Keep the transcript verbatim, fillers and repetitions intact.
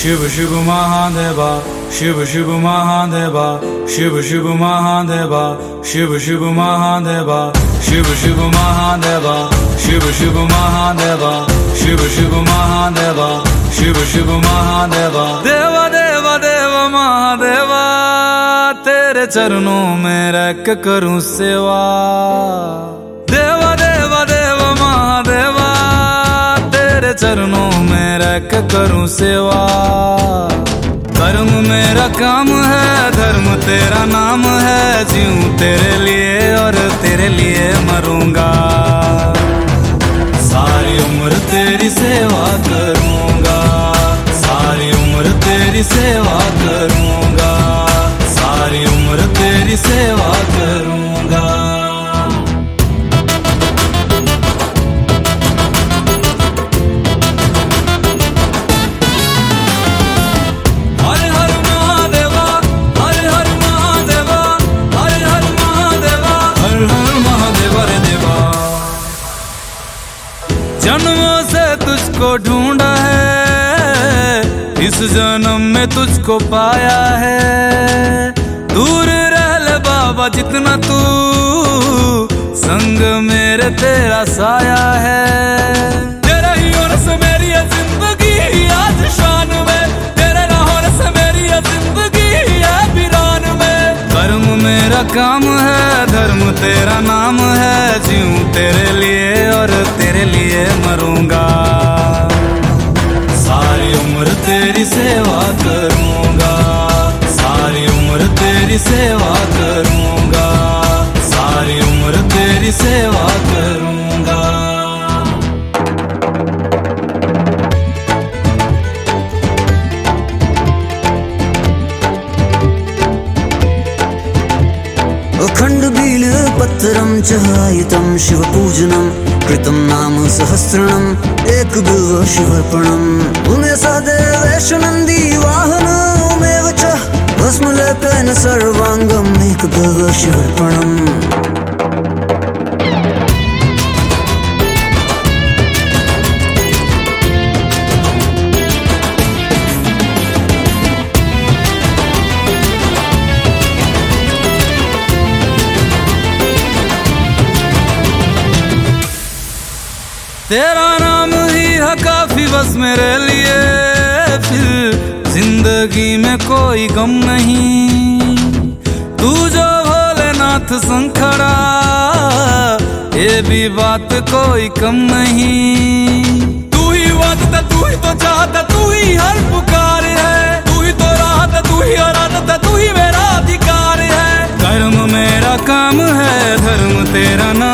शिव शिव महादेवा शिव शिव महादेवा शिव शिव महादेवा शिव शिव महादेवा शिव शिव महादेवा शिव शिव महादेवा शिव शिव महादेवा शिव शिव महादेवा देवा देवा देवा महादेवा तेरे चरणों में रह के करूं सेवा। देवा देवा देवा महादेवा तेरे चरणों में रह के करूं सेवा। कर्म मेरा काम है धर्म तेरा नाम है, जीऊं तेरे लिए और तेरे लिए मरूंगा। सारी उम्र तेरी सेवा करूंगा, सारी उम्र तेरी सेवा करूंगा, सारी उम्र तेरी सेवा करूंगा। जन्मों से तुझको ढूंढा है, इस जन्म में तुझको पाया है। दूर रह ले बाबा जितना तू, संग मेरे तेरा साया है। तेरा ही होने से मेरी है जिंदगी आज शान में, तेरे ना होने से मेरी है जिंदगी है वीरान में। कर्म मेरा काम है धर्म तेरा नाम है, जीऊं तेरे लिए और तेरे लिए मरूंगा। सारी उम्र तेरी सेवा करूंगा, सारी उम्र तेरी सेवा करूंगा, सारी उम्र तेरी सेवा करूंगा। अखंड बील पत्रम चहायितं शिवपूजनं कृतं नाम सहस्रणं एक बिल्व शिवर्पणम्। उमे सदेवेश नन्दी वाहनमेव च भस्मलेपेन सर्वांगम् एक बिल्व शिवर्पणम्। तेरा नाम ही है काफी बस मेरे लिए, फिर जिंदगी में कोई गम नहीं। तू जो भोलेनाथ संग खड़ा, ये भी बात कोई कम नहीं। तू ही वादता तू ही तो चाहता तू ही हर पुकार है, तू ही तो राहत तू ही आराधत तू ही मेरा अधिकार है। कर्म मेरा काम है धर्म तेरा नाम